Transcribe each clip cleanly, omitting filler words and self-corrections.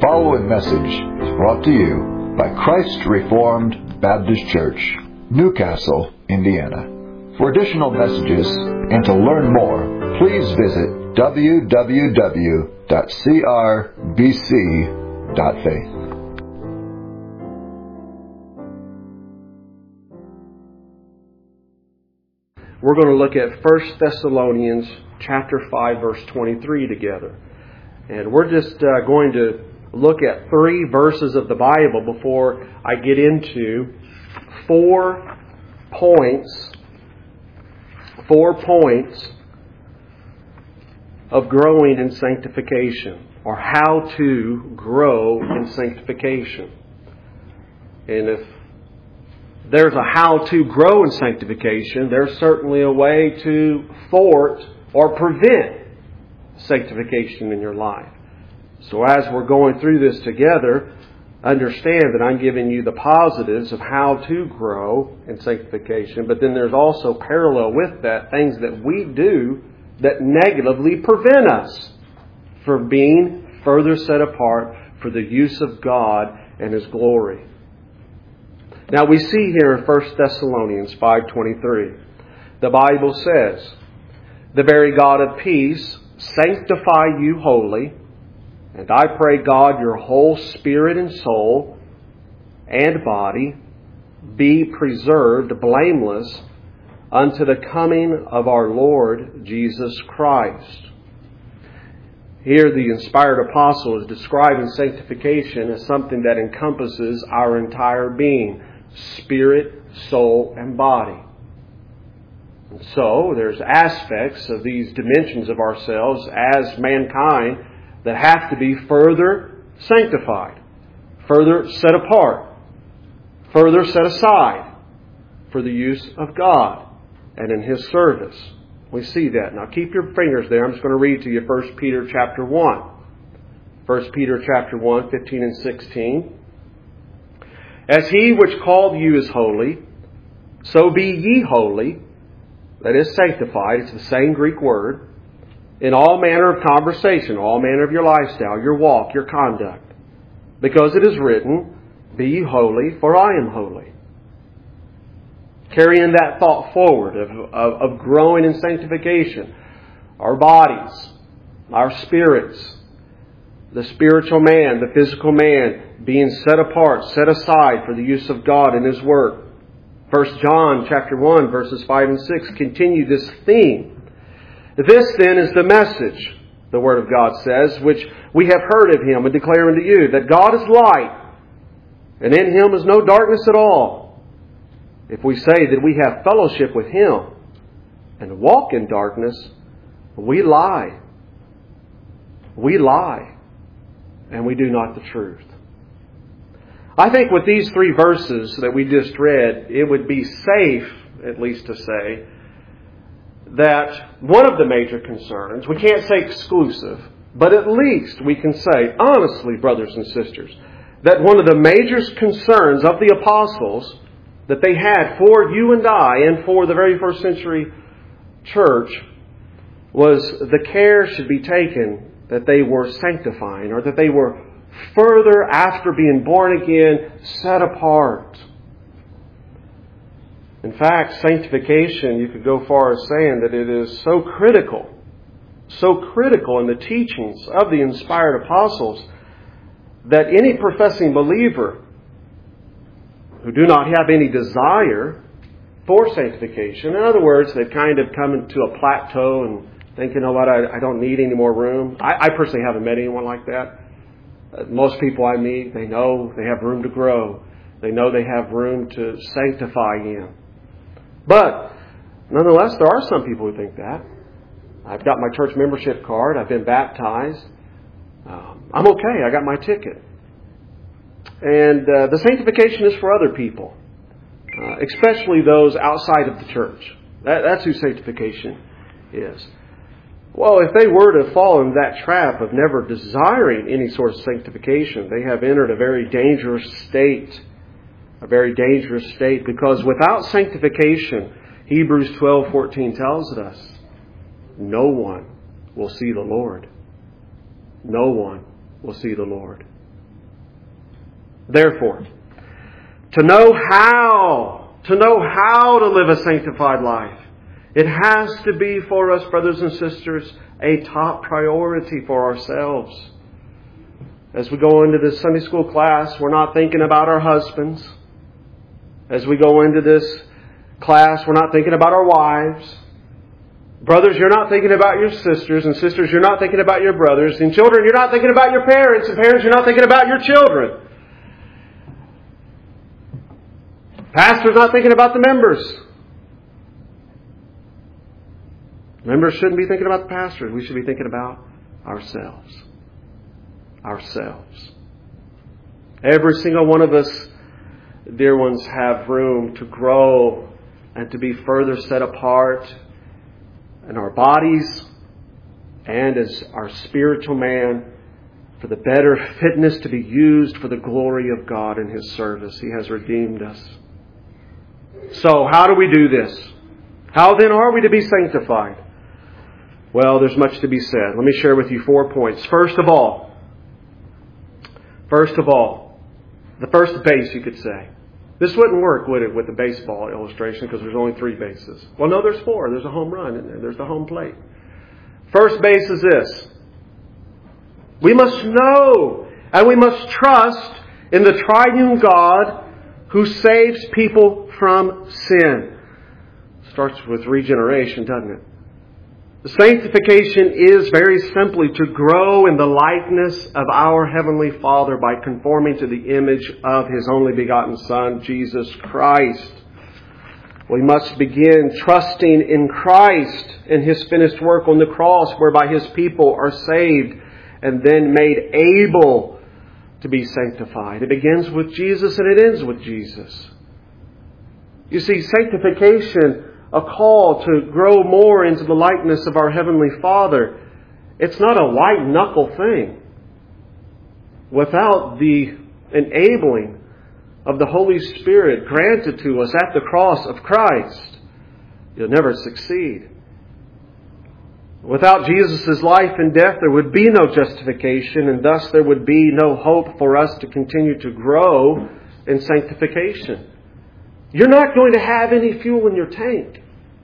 following message is brought to you by Christ Reformed Baptist Church, Newcastle, Indiana. For additional messages and to learn more, please visit www.crbc.faith. We're going to look at 1 Thessalonians chapter 5, verse 23 together. And we're just going to look at 3 verses of the Bible before I get into 4 points of growing in sanctification, or how to grow in sanctification. And if there's a how to grow in sanctification, there's certainly a way to thwart or prevent sanctification in your life. So as we're going through this together, understand that I'm giving you the positives of how to grow in sanctification, but then there's also parallel with that things that we do that negatively prevent us from being further set apart for the use of God and His glory. Now we see here in 1 Thessalonians 5:23, the Bible says, "The very God of peace sanctify you wholly, and I pray God your whole spirit and soul and body be preserved blameless unto the coming of our Lord Jesus Christ." Here the inspired apostle is describing sanctification as something that encompasses our entire being, spirit, soul, and body. And so there's aspects of these dimensions of ourselves as mankind that have to be further sanctified, further set apart, further set aside for the use of God and in His service. We see that. Now keep your fingers there. I'm just going to read to you 1 Peter chapter 1. 1 Peter chapter 1, 15 and 16. "As He which called you is holy, so be ye holy," that is sanctified, it's the same Greek word, "in all manner of conversation," all manner of your lifestyle, your walk, your conduct. "Because it is written, Be ye holy, for I am holy." Carrying that thought forward of growing in sanctification, our bodies, our spirits, the spiritual man, the physical man, being set apart, set aside for the use of God and His work. 1 John chapter 1, verses 5 and 6 continue this theme. "This then is the message," the Word of God says, "which we have heard of Him and declare unto you, that God is light, and in Him is no darkness at all. If we say that we have fellowship with Him and walk in darkness, we lie. We lie, and we do not the truth." I think with these 3 verses that we just read, it would be safe, at least to say, that one of the major concerns, we can't say exclusive, but at least we can say, honestly, brothers and sisters, that one of the major concerns of the apostles that they had for you and I and for the very first century church was the care should be taken that they were sanctifying, or that they were further, after being born again, set apart. In fact, sanctification, you could go far as saying that it is so critical in the teachings of the inspired apostles, that any professing believer who do not have any desire for sanctification, in other words, they've kind of come into a plateau and think, you know what, I don't need any more room. I personally haven't met anyone like that. Most people I meet, they know they have room to grow. They know they have room to sanctify in. But nonetheless, there are some people who think that. I've got my church membership card. I've been baptized. I'm okay. I got my ticket. And the sanctification is for other people, especially those outside of the church. That's who sanctification is. Well, if they were to fall in that trap of never desiring any sort of sanctification, they have entered a very dangerous state. A very dangerous state, because without sanctification, Hebrews 12:14 tells us, no one will see the Lord. No one will see the Lord. Therefore, to know how to live a sanctified life, it has to be for us, brothers and sisters, a top priority for ourselves. As we go into this Sunday school class, we're not thinking about our husbands. As we go into this class, we're not thinking about our wives. Brothers, you're not thinking about your sisters. And sisters, you're not thinking about your brothers. And children, you're not thinking about your parents. And parents, you're not thinking about your children. Pastor's not thinking about the members. Members shouldn't be thinking about the pastors. We should be thinking about ourselves. Ourselves. Every single one of us, dear ones, have room to grow and to be further set apart in our bodies and as our spiritual man for the better fitness to be used for the glory of God in His service. He has redeemed us. So, how do we do this? How then are we to be sanctified? Well, there's much to be said. Let me share with you 4 points. First of all, the first base, you could say. This wouldn't work, would it, with the baseball illustration, because there's only 3 bases. Well, no, there's 4. There's a home run in there. There's the home plate. First base is this. We must know and we must trust in the triune God who saves people from sin. Starts with regeneration, doesn't it? The sanctification is very simply to grow in the likeness of our Heavenly Father by conforming to the image of His only begotten Son, Jesus Christ. We must begin trusting in Christ and His finished work on the cross, whereby His people are saved and then made able to be sanctified. It begins with Jesus and it ends with Jesus. You see, sanctification, a call to grow more into the likeness of our Heavenly Father, it's not a white-knuckle thing. Without the enabling of the Holy Spirit granted to us at the cross of Christ, you'll never succeed. Without Jesus' life and death, there would be no justification, and thus there would be no hope for us to continue to grow in sanctification. You're not going to have any fuel in your tank.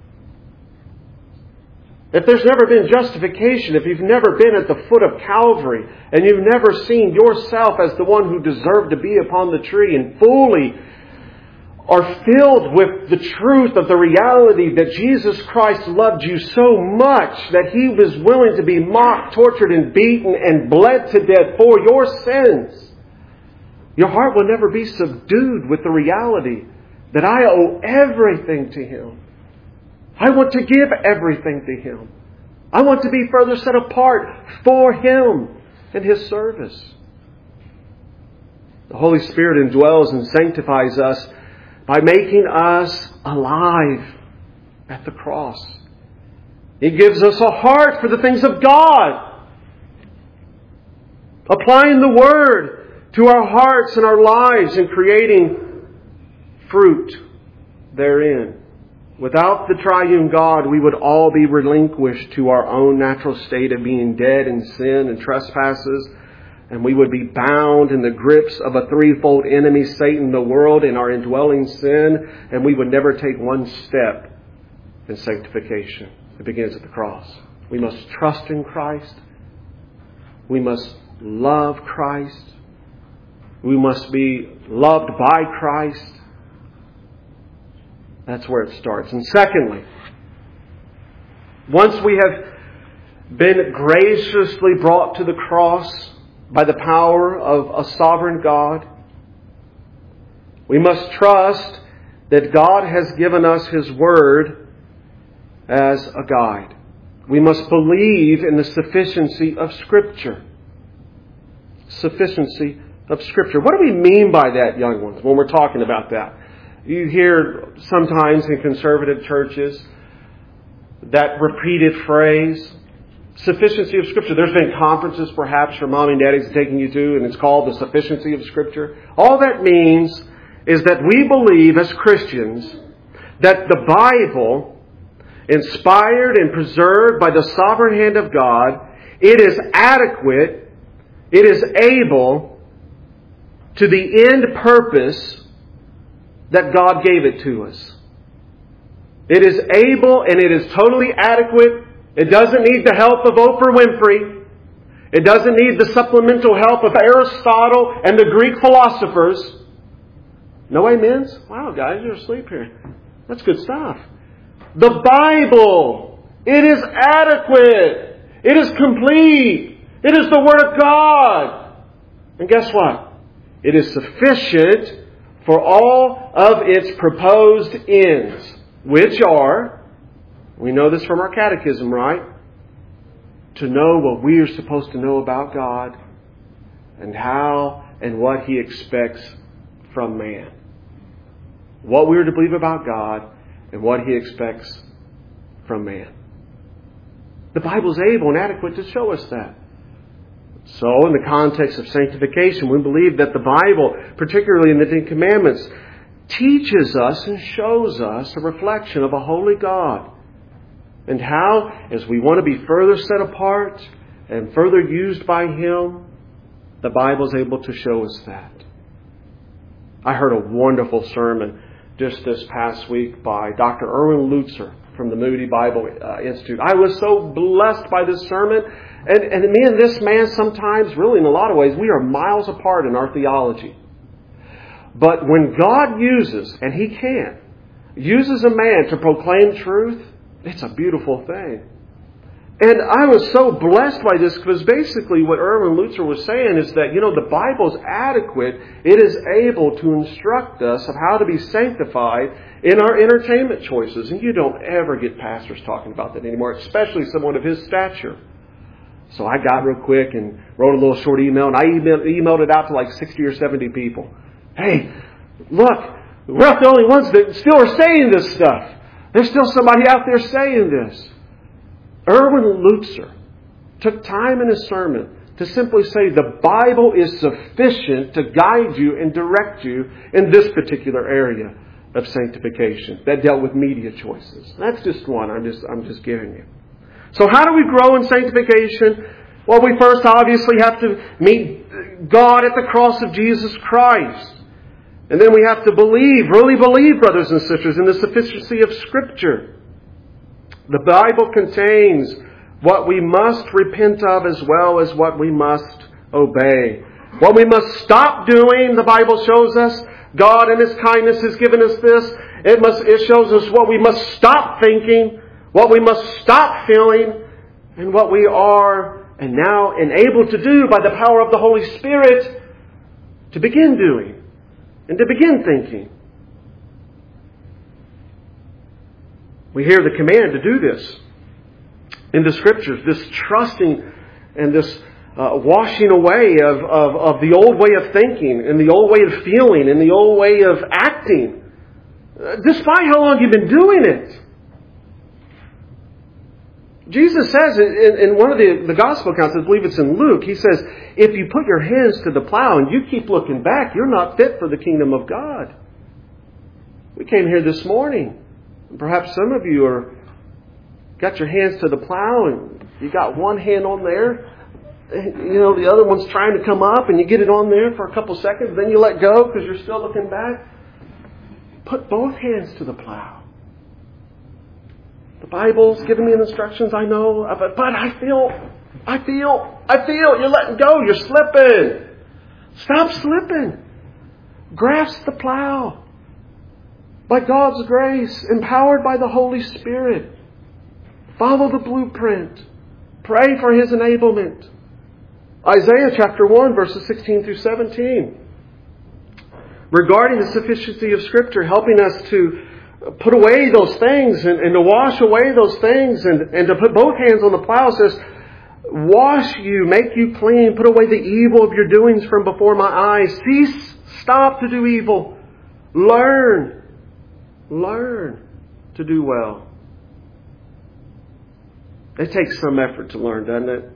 If there's never been justification, if you've never been at the foot of Calvary, and you've never seen yourself as the one who deserved to be upon the tree and fully are filled with the truth of the reality that Jesus Christ loved you so much that He was willing to be mocked, tortured, and beaten and bled to death for your sins, your heart will never be subdued with the reality that I owe everything to Him. I want to give everything to Him. I want to be further set apart for Him and His service. The Holy Spirit indwells and sanctifies us by making us alive at the cross. He gives us a heart for the things of God. Applying the Word to our hearts and our lives and creating fruit therein. Without the triune God, we would all be relinquished to our own natural state of being dead in sin and trespasses, and we would be bound in the grips of a threefold enemy, Satan, the world, and our indwelling sin, and we would never take one step in sanctification. It begins at the cross. We must trust in Christ. We must love Christ. We must be loved by Christ. That's where it starts. And secondly, once we have been graciously brought to the cross by the power of a sovereign God, we must trust that God has given us His Word as a guide. We must believe in the sufficiency of Scripture. Sufficiency of Scripture. What do we mean by that, young ones, when we're talking about that? You hear sometimes in conservative churches that repeated phrase, sufficiency of Scripture. There's been conferences perhaps your mom and daddy's taking you to, and it's called the sufficiency of Scripture. All that means is that we believe as Christians that the Bible, inspired and preserved by the sovereign hand of God, it is adequate, it is able to the end purpose that God gave it to us. It is able and it is totally adequate. It doesn't need the help of Oprah Winfrey. It doesn't need the supplemental help of Aristotle and the Greek philosophers. No amens? Wow, guys, you're asleep here. That's good stuff. The Bible, it is adequate. It is complete. It is the Word of God. And guess what? It is sufficient for all of its proposed ends, which are, we know this from our catechism, right? To know what we are supposed to know about God and how and what He expects from man. What we are to believe about God and what He expects from man. The Bible is able and adequate to show us that. So, in the context of sanctification, we believe that the Bible, particularly in the Ten Commandments, teaches us and shows us a reflection of a holy God. And how, as we want to be further set apart and further used by Him, the Bible is able to show us that. I heard a wonderful sermon just this past week by Dr. Erwin Lutzer from the Moody Bible Institute. I was so blessed by this sermon. And me and this man sometimes, really in a lot of ways, we are miles apart in our theology. But when God uses, and He can, uses a man to proclaim truth, it's a beautiful thing. And I was so blessed by this because basically what Erwin Lutzer was saying is that, the Bible is adequate. It is able to instruct us of how to be sanctified in our entertainment choices. And you don't ever get pastors talking about that anymore, especially someone of his stature. So I got real quick and wrote a little short email, and I emailed it out to like 60 or 70 people. Hey, look, we're not the only ones that still are saying this stuff. There's still somebody out there saying this. Erwin Lutzer took time in his sermon to simply say the Bible is sufficient to guide you and direct you in this particular area of sanctification that dealt with media choices. That's just one I'm just giving you. So how do we grow in sanctification? Well, we first obviously have to meet God at the cross of Jesus Christ. And then we have to really believe, brothers and sisters, in the sufficiency of Scripture. The Bible contains what we must repent of as well as what we must obey. What we must stop doing, the Bible shows us. God in His kindness has given us this. It shows us what we must stop thinking, what we must stop feeling, and what we are and now enabled to do by the power of the Holy Spirit to begin doing and to begin thinking. We hear the command to do this in the Scriptures, this trusting and this washing away of the old way of thinking and the old way of feeling and the old way of acting, despite how long you've been doing it. Jesus says in one of the gospel accounts, I believe it's in Luke, He says, if you put your hands to the plow and you keep looking back, you're not fit for the kingdom of God. We came here this morning. Perhaps some of you got your hands to the plow and you got one hand on there. The other one's trying to come up and you get it on there for a couple seconds. Then you let go because you're still looking back. Put both hands to the plow. The Bible's giving me instructions, I know, but I feel, you're letting go, you're slipping. Stop slipping. Grasp the plow. By God's grace, empowered by the Holy Spirit. Follow the blueprint. Pray for His enablement. Isaiah chapter 1, verses 16 through 17. Regarding the sufficiency of Scripture, helping us to put away those things and to wash away those things and to put both hands on the plow, says, wash you, make you clean, put away the evil of your doings from before my eyes. Cease, stop to do evil. Learn to do well. It takes some effort to learn, doesn't it?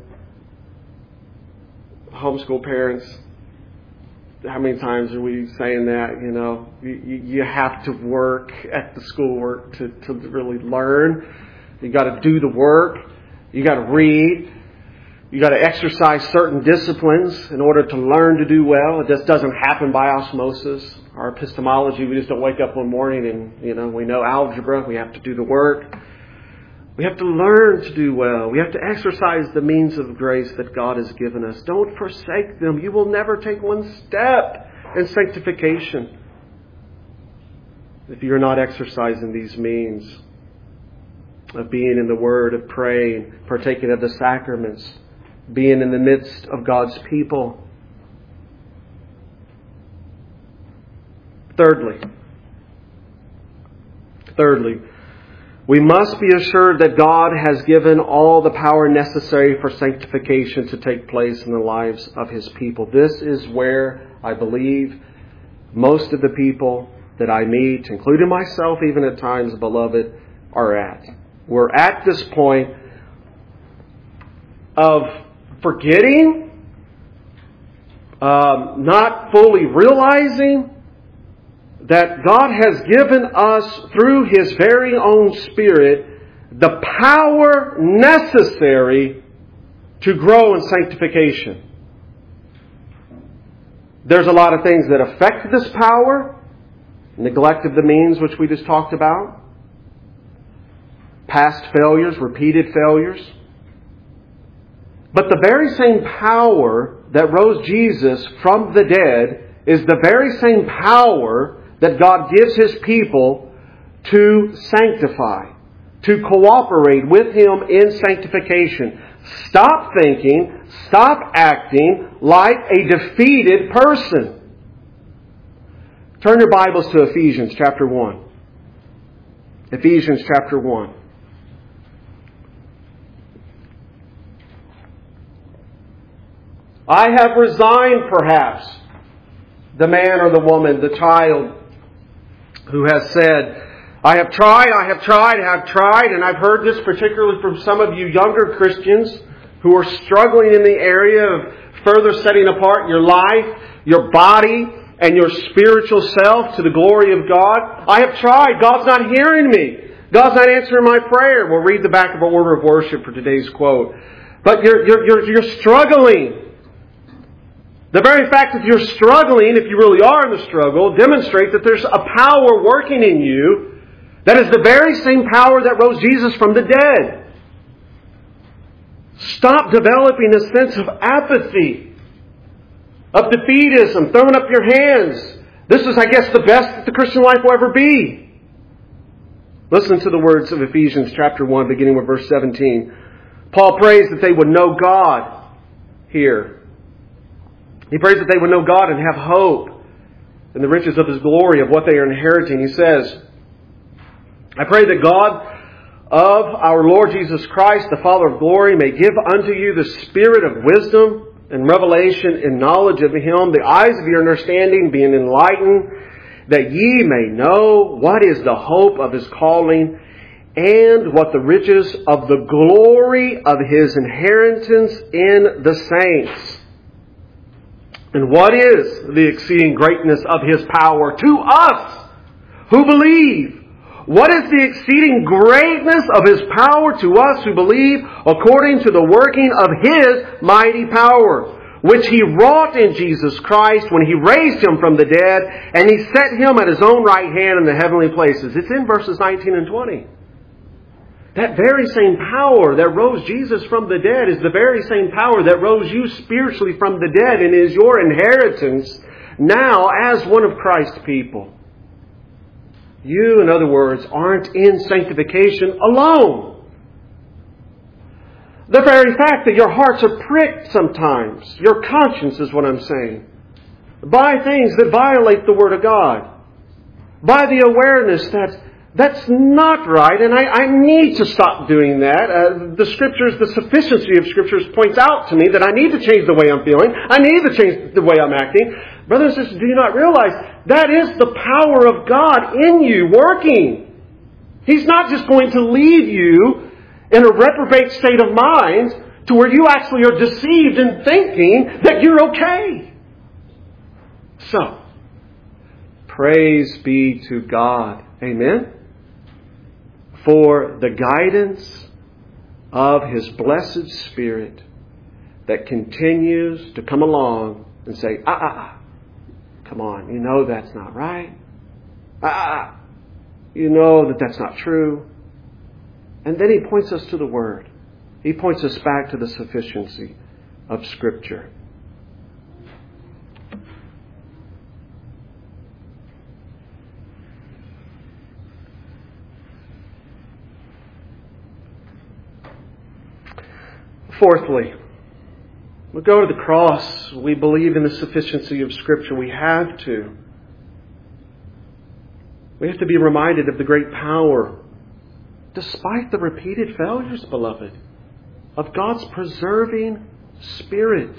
Homeschool parents, how many times are we saying that? You have to work at the schoolwork to really learn. You got to do the work. You got to read. You got to exercise certain disciplines in order to learn to do well. It just doesn't happen by osmosis. Our epistemology, we just don't wake up one morning and, we know algebra. We have to do the work. We have to learn to do well. We have to exercise the means of grace that God has given us. Don't forsake them. You will never take one step in sanctification if you're not exercising these means of being in the Word, of praying, partaking of the sacraments, being in the midst of God's people. Thirdly, we must be assured that God has given all the power necessary for sanctification to take place in the lives of His people. This is where I believe most of the people that I meet, including myself even at times, beloved, are at. We're at this point of forgetting, not fully realizing that God has given us, through His very own Spirit, the power necessary to grow in sanctification. There's a lot of things that affect this power. Neglect of the means, which we just talked about. Past failures, repeated failures. But the very same power that rose Jesus from the dead is the very same power that God gives His people to sanctify, to cooperate with Him in sanctification. Stop thinking, stop acting like a defeated person. Turn your Bibles to Ephesians chapter 1. Ephesians chapter 1. I have resigned, perhaps, the man or the woman, the child who has said, I have tried, and I've heard this particularly from some of you younger Christians who are struggling in the area of further setting apart your life, your body, and your spiritual self to the glory of God. I have tried. God's not hearing me. God's not answering my prayer. We'll read the back of our order of worship for today's quote. But you're struggling. The very fact that you're struggling, if you really are in the struggle, demonstrates that there's a power working in you that is the very same power that rose Jesus from the dead. Stop developing a sense of apathy, of defeatism, throwing up your hands. This is, I guess, the best that the Christian life will ever be. Listen to the words of Ephesians chapter 1, beginning with verse 17. Paul prays that they would know God here. He prays that they would know God and have hope in the riches of His glory, of what they are inheriting. He says, I pray that God of our Lord Jesus Christ, the Father of glory, may give unto you the spirit of wisdom and revelation and knowledge of Him, the eyes of your understanding being enlightened, that ye may know what is the hope of His calling, and what the riches of the glory of His inheritance in the saints. And what is the exceeding greatness of His power to us who believe? What is the exceeding greatness of His power to us who believe, according to the working of His mighty power, which He wrought in Jesus Christ when He raised Him from the dead, and He set Him at His own right hand in the heavenly places. It's in verses 19 and 20. That very same power that rose Jesus from the dead is the very same power that rose you spiritually from the dead and is your inheritance now as one of Christ's people. You, in other words, aren't in sanctification alone. The very fact that your hearts are pricked sometimes, your conscience is what I'm saying, by things that violate the Word of God, by the awareness that that's not right, and I need to stop doing that. The Scriptures, the sufficiency of Scriptures points out to me that I need to change the way I'm feeling. I need to change the way I'm acting. Brothers and sisters, do you not realize that is the power of God in you working? He's not just going to leave you in a reprobate state of mind to where you actually are deceived in thinking that you're okay. So, praise be to God. Amen. For the guidance of His blessed Spirit that continues to come along and say, come on, you know that's not right. You know that that's not true. And then he points us to the Word. He points us back to the sufficiency of Scripture. Fourthly, we go to the cross. We believe in the sufficiency of Scripture. We have to. We have to be reminded of the great power, despite the repeated failures, beloved, of God's preserving Spirit.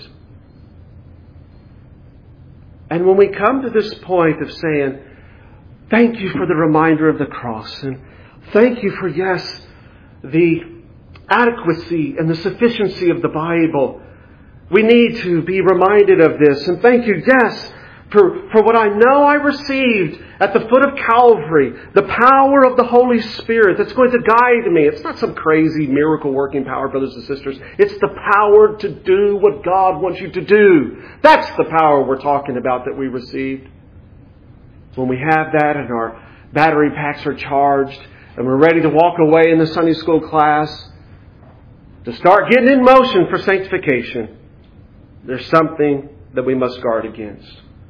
And when we come to this point of saying, thank you for the reminder of the cross, and thank you for, yes, the adequacy and the sufficiency of the Bible, we need to be reminded of this. And thank you, yes, for what I know I received at the foot of Calvary, the power of the Holy Spirit that's going to guide me. It's not some crazy miracle-working power, brothers and sisters. It's the power to do what God wants you to do. That's the power we're talking about that we received. When we have that and our battery packs are charged and we're ready to walk away in the Sunday school class to start getting in motion for sanctification, there's something that we must guard against.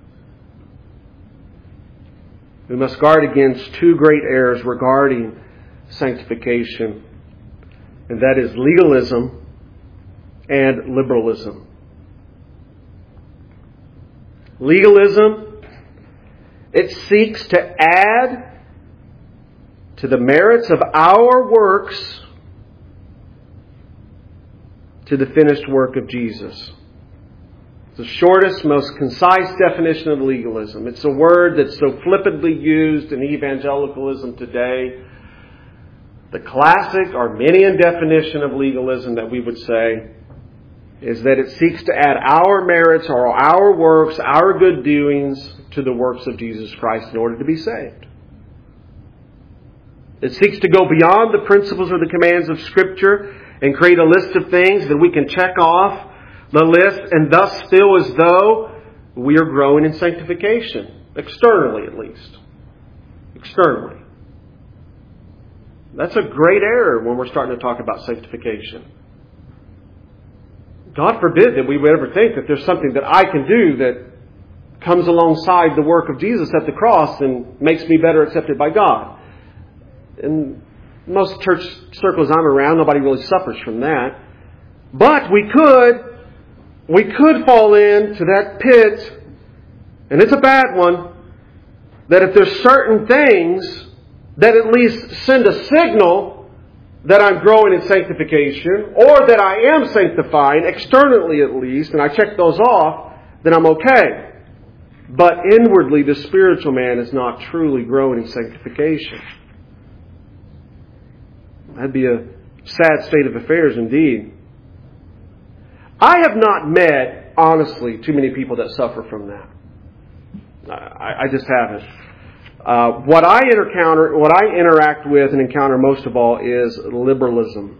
We must guard against two great errors regarding sanctification, and that is legalism and liberalism. Legalism, it seeks to add to the merits of our works to the finished work of Jesus. The shortest, most concise definition of legalism. It's a word that's so flippantly used in evangelicalism today. The classic Arminian definition of legalism that we would say is that it seeks to add our merits or our works, our good doings to the works of Jesus Christ in order to be saved. It seeks to go beyond the principles or the commands of Scripture and create a list of things that we can check off the list and thus feel as though we are growing in sanctification. Externally, at least. Externally. That's a great error when we're starting to talk about sanctification. God forbid that we would ever think that there's something that I can do that comes alongside the work of Jesus at the cross and makes me better accepted by God. In most church circles I'm around, nobody really suffers from that. But we could fall into that pit, and it's a bad one, that if there's certain things that at least send a signal that I'm growing in sanctification, or that I am sanctifying, externally at least, and I check those off, then I'm okay. But inwardly, the spiritual man is not truly growing in sanctification. That'd be a sad state of affairs indeed. I have not met, honestly, too many people that suffer from that. I just haven't. What I interact with and encounter most of all is liberalism.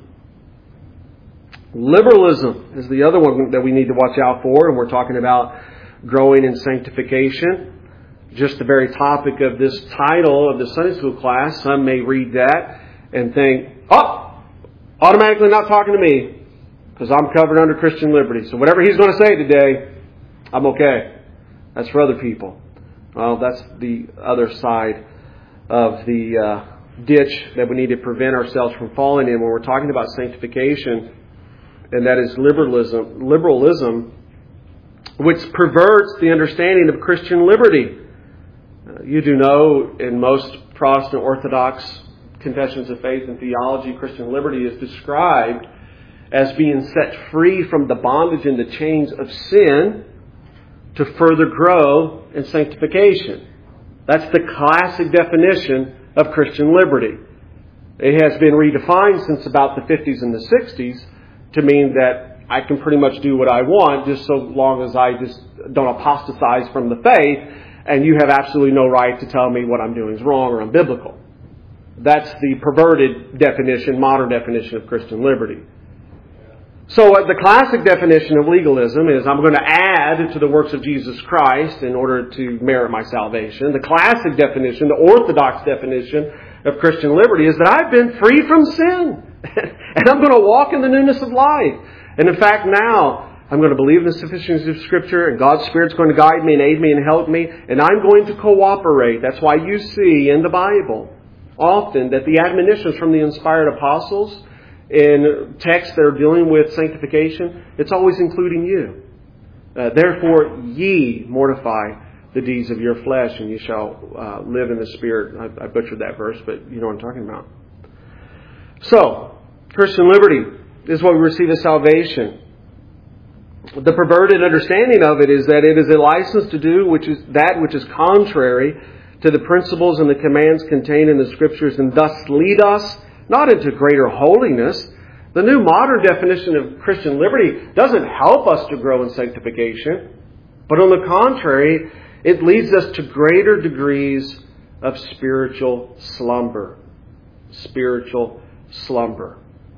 Liberalism is the other one that we need to watch out for, and we're talking about growing in sanctification. Just the very topic of this title of the Sunday school class, some may read that and think, automatically not talking to me because I'm covered under Christian liberty. So whatever he's going to say today, I'm okay. That's for other people. Well, that's the other side of the ditch that we need to prevent ourselves from falling in when we're talking about sanctification, and that is liberalism, which perverts the understanding of Christian liberty. You do know in most Protestant Orthodox confessions of faith and theology, Christian liberty is described as being set free from the bondage and the chains of sin to further grow in sanctification. That's the classic definition of Christian liberty. It has been redefined since about the 50s and the 60s to mean that I can pretty much do what I want just so long as I just don't apostatize from the faith, and you have absolutely no right to tell me what I'm doing is wrong or unbiblical. That's the perverted definition, modern definition of Christian liberty. So the classic definition of legalism is I'm going to add to the works of Jesus Christ in order to merit my salvation. The classic definition, the orthodox definition of Christian liberty is that I've been free from sin. And I'm going to walk in the newness of life. And in fact, now I'm going to believe in the sufficiency of Scripture, and God's Spirit's going to guide me and aid me and help me, and I'm going to cooperate. That's why you see in the Bible often that the admonitions from the inspired apostles in texts that are dealing with sanctification, it's always including you. Therefore, ye mortify the deeds of your flesh, and you shall live in the Spirit. I butchered that verse, but you know what I'm talking about. So, Christian liberty is what we receive as salvation. The perverted understanding of it is that it is a license to do which is contrary to the principles and the commands contained in the Scriptures, and thus lead us not into greater holiness. The new modern definition of Christian liberty doesn't help us to grow in sanctification, but on the contrary, it leads us to greater degrees of spiritual slumber. Spiritual slumber.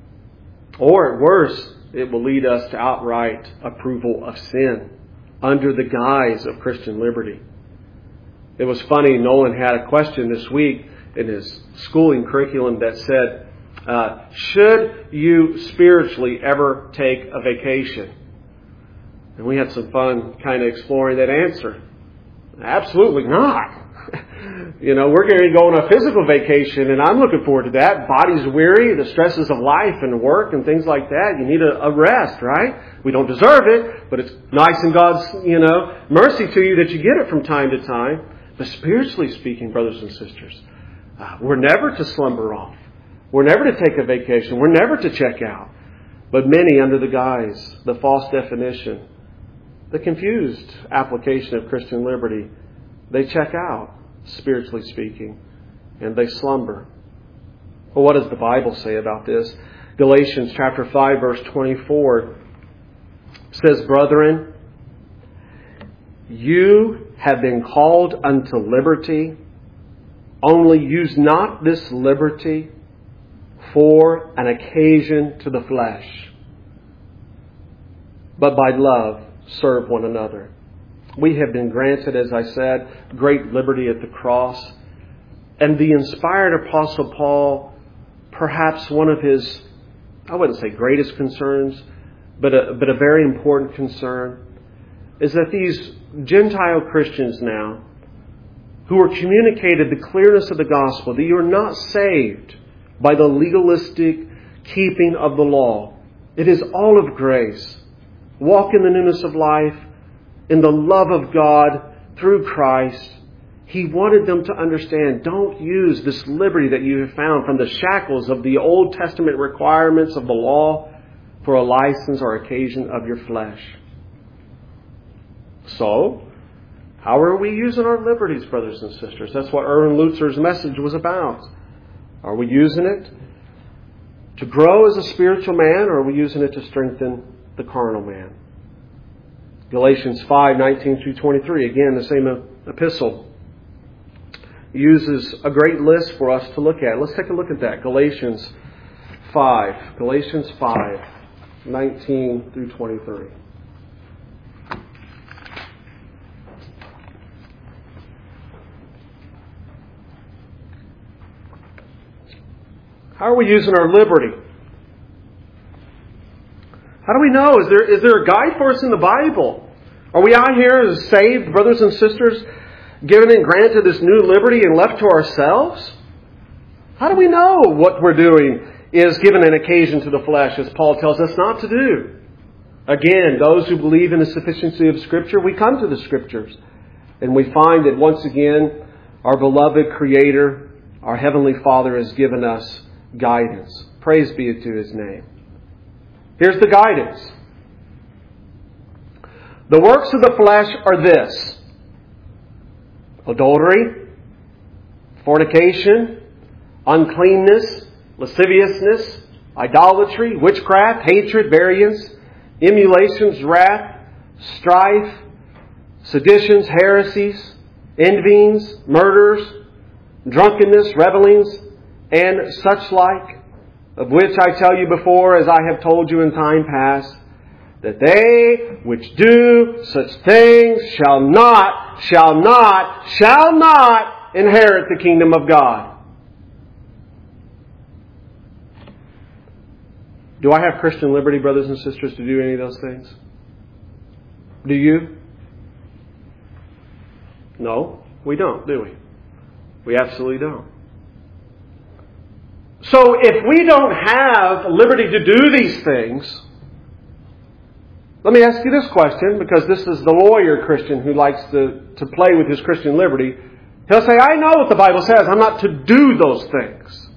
Or at worst, it will lead us to outright approval of sin under the guise of Christian liberty. It was funny, Nolan had a question this week in his schooling curriculum that said, should you spiritually ever take a vacation? And we had some fun kind of exploring that answer. Absolutely not. We're going to go on a physical vacation, and I'm looking forward to that. Body's weary, the stresses of life and work and things like that. You need a rest, right? We don't deserve it, but it's nice in God's, mercy to you that you get it from time to time. But spiritually speaking, brothers and sisters, we're never to slumber off. We're never to take a vacation. We're never to check out. But many, under the guise, the false definition, the confused application of Christian liberty, they check out, spiritually speaking, and they slumber. Well, what does the Bible say about this? Galatians chapter 5, verse 24 says, Brethren, you have been called unto liberty, only use not this liberty for an occasion to the flesh, but by love serve one another. We have been granted, as I said, great liberty at the cross. And the inspired Apostle Paul, perhaps one of his, I wouldn't say greatest concerns, but a very important concern, is that these Gentile Christians now, who are communicated the clearness of the gospel, that you are not saved by the legalistic keeping of the law. It is all of grace. Walk in the newness of life, in the love of God through Christ. He wanted them to understand, don't use this liberty that you have found from the shackles of the Old Testament requirements of the law for a license or occasion of your flesh. So, how are we using our liberties, brothers and sisters? That's what Erwin Lutzer's message was about. Are we using it to grow as a spiritual man, or are we using it to strengthen the carnal man? Galatians 5:19 through 23, again, the same epistle, uses a great list for us to look at. Let's take a look at that. Galatians 5:19 through 23. How are we using our liberty? How do we know? Is there a guide for us in the Bible? Are we out here as saved brothers and sisters, given and granted this new liberty and left to ourselves? How do we know what we're doing is given an occasion to the flesh, as Paul tells us not to do? Again, those who believe in the sufficiency of Scripture, we come to the Scriptures, and we find that once again, our beloved Creator, our Heavenly Father, has given us guidance. Praise be to His name. Here's the guidance. The works of the flesh are this: adultery, fornication, uncleanness, lasciviousness, idolatry, witchcraft, hatred, variance, emulations, wrath, strife, seditions, heresies, envyings, murders, drunkenness, revellings, and such like, of which I tell you before, as I have told you in time past, that they which do such things shall not inherit the kingdom of God. Do I have Christian liberty, brothers and sisters, to do any of those things? Do you? No, we don't, do we? We absolutely don't. So if we don't have liberty to do these things, let me ask you this question, because this is the lawyer Christian who likes to play with his Christian liberty. He'll say, I know what the Bible says. I'm not to do those things.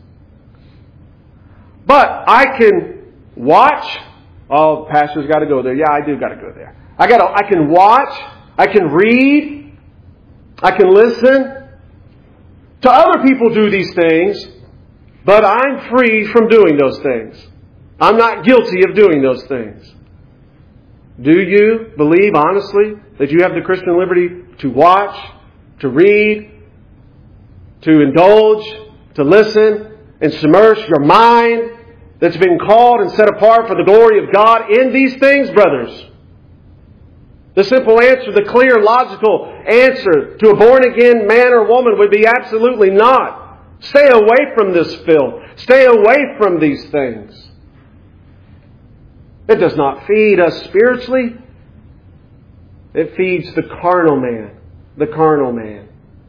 But I can watch. Oh, the pastor's got to go there. Yeah, I do got to go there. I can watch. I can read. I can listen to other people do these things. But I'm free from doing those things. I'm not guilty of doing those things. Do you believe honestly that you have the Christian liberty to watch, to read, to indulge, to listen, and submerge your mind that's been called and set apart for the glory of God in these things, brothers? The simple answer, the clear, logical answer to a born-again man or woman would be absolutely not. Stay away from this filth. Stay away from these things. It does not feed us spiritually. It feeds the carnal man. The carnal man.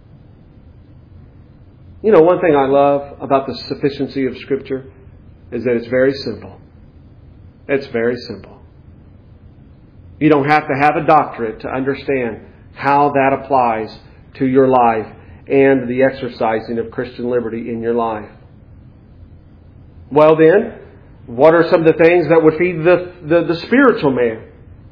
You know, one thing I love about the sufficiency of Scripture is that it's very simple. It's very simple. You don't have to have a doctorate to understand how that applies to your life and the exercising of Christian liberty in your life. Well then, what are some of the things that would feed the spiritual man?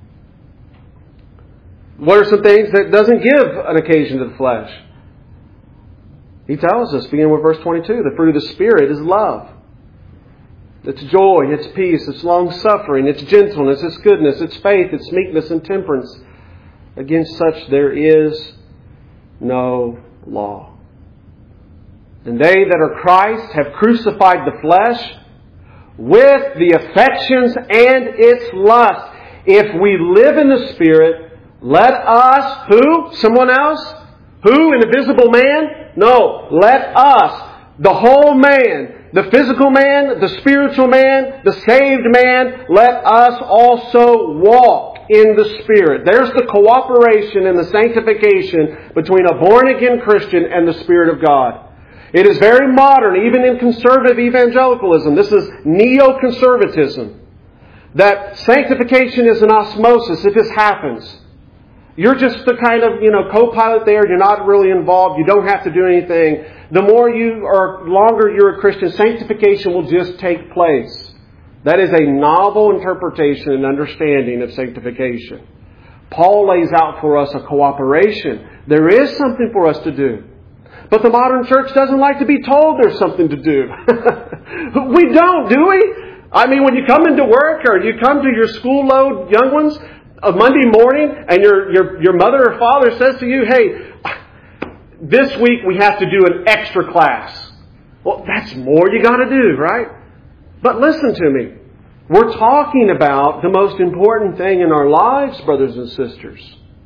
What are some things that doesn't give an occasion to the flesh? He tells us, beginning with verse 22, the fruit of the Spirit is love. It's joy, it's peace, it's long-suffering, it's gentleness, it's goodness, it's faith, it's meekness and temperance. Against such there is no law. And they that are Christ have crucified the flesh with the affections and its lust. If we live in the Spirit, let us, who? Someone else? Who? An invisible man? No. Let us, the whole man, the physical man, the spiritual man, the saved man, let us also walk in the Spirit. There's the cooperation and the sanctification between a born-again Christian and the Spirit of God. It is very modern, even in conservative evangelicalism. This is neo-conservatism. That sanctification is an osmosis. It just happens. You're just the kind of, co-pilot there. You're not really involved. You don't have to do anything. The longer you're a Christian, sanctification will just take place. That is a novel interpretation and understanding of sanctification. Paul lays out for us a cooperation. There is something for us to do. But the modern church doesn't like to be told there's something to do. We don't, do we? I mean, when you come into work or you come to your school load young ones a Monday morning and your mother or father says to you, hey, this week we have to do an extra class. Well, that's more you got to do, right? But listen to me. We're talking about the most important thing in our lives, brothers and sisters.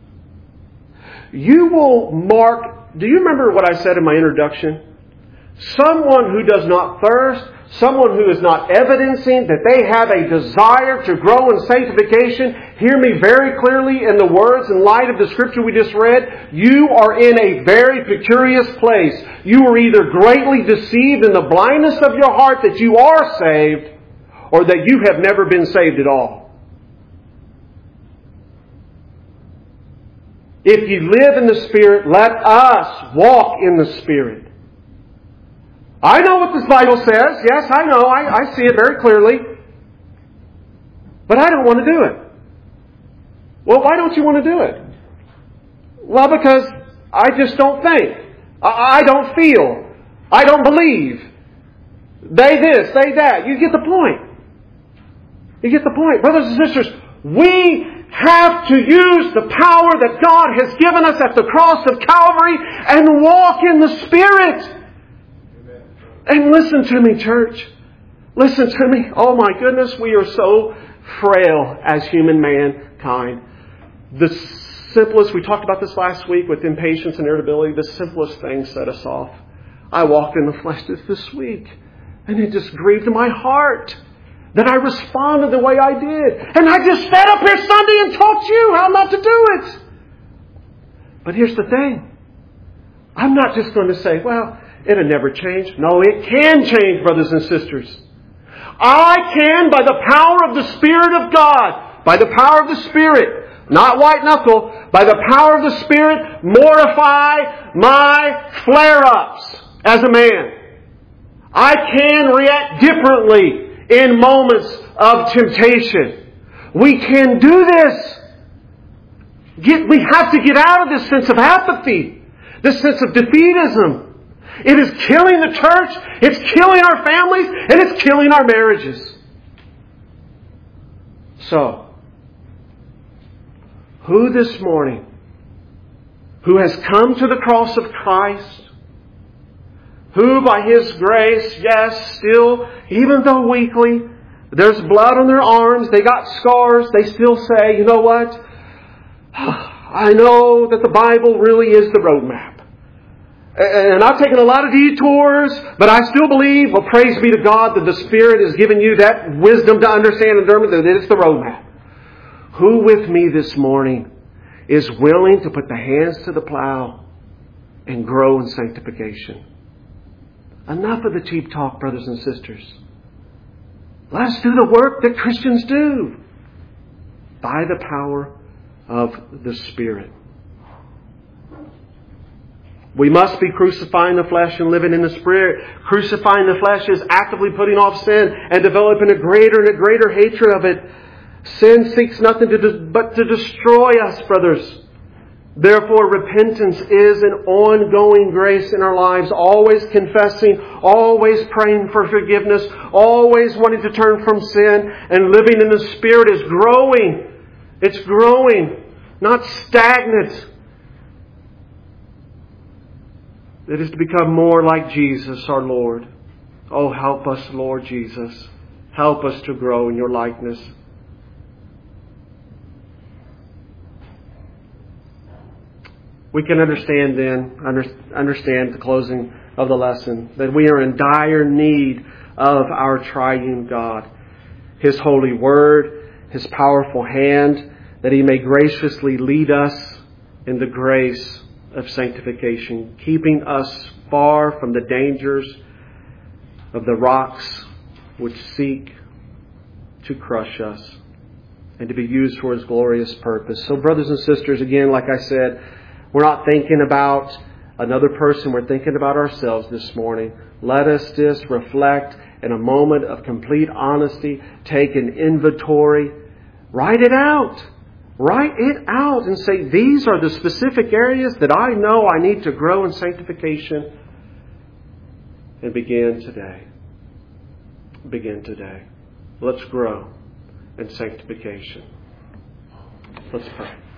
You will mark... Do you remember what I said in my introduction? Someone who does not thirst, someone who is not evidencing that they have a desire to grow in sanctification, hear me very clearly in the words in light of the scripture we just read. You are in a very precarious place. You are either greatly deceived in the blindness of your heart that you are saved, or that you have never been saved at all. If you live in the Spirit, let us walk in the Spirit. I know what this Bible says. Yes, I know. I see it very clearly. But I don't want to do it. Well, why don't you want to do it? Well, because I just don't think. I don't feel. I don't believe. They this, they that. You get the point. You get the point. Brothers and sisters, we have to use the power that God has given us at the cross of Calvary and walk in the Spirit. And listen to me, church. Listen to me. Oh my goodness, we are so frail as human mankind. The simplest, we talked about this last week with impatience and irritability, the simplest things set us off. I walked in the flesh this week, and it just grieved my heart that I responded the way I did. And I just sat up here Sunday and taught you how not to do it. But here's the thing. I'm not just going to say, well, it'll never change. No, it can change, brothers and sisters. I can, by the power of the Spirit of God, by the power of the Spirit, not white knuckle, by the power of the Spirit, mortify my flare-ups as a man. I can react differently in moments of temptation. We can do this. We have to get out of this sense of apathy, this sense of defeatism. It is killing the church, it's killing our families, and it's killing our marriages. So, who this morning, who has come to the cross of Christ, who by His grace, yes, still, even though weakly, there's blood on their arms, they got scars, they still say, you know what? I know that the Bible really is the roadmap. And I've taken a lot of detours, but I still believe, well, praise be to God, that the Spirit has given you that wisdom to understand and determine that it's the roadmap. Who with me this morning is willing to put the hands to the plow and grow in sanctification? Enough of the cheap talk, brothers and sisters. Let's do the work that Christians do by the power of the Spirit. We must be crucifying the flesh and living in the Spirit. Crucifying the flesh is actively putting off sin and developing a greater and a greater hatred of it. Sin seeks nothing but to destroy us, brothers. Therefore, repentance is an ongoing grace in our lives. Always confessing, always praying for forgiveness, always wanting to turn from sin, and living in the Spirit is growing. It's growing, not stagnant. It is to become more like Jesus, our Lord. Oh, help us, Lord Jesus. Help us to grow in Your likeness. We can understand the closing of the lesson, that we are in dire need of our triune God. His holy word, His powerful hand, that He may graciously lead us in the grace of sanctification, keeping us far from the dangers of the rocks which seek to crush us and to be used for His glorious purpose. So, brothers and sisters, again, like I said, we're not thinking about another person. We're thinking about ourselves this morning. Let us just reflect in a moment of complete honesty, take an inventory, write it out. Write it out and say, these are the specific areas that I know I need to grow in sanctification. And begin today. Begin today. Let's grow in sanctification. Let's pray.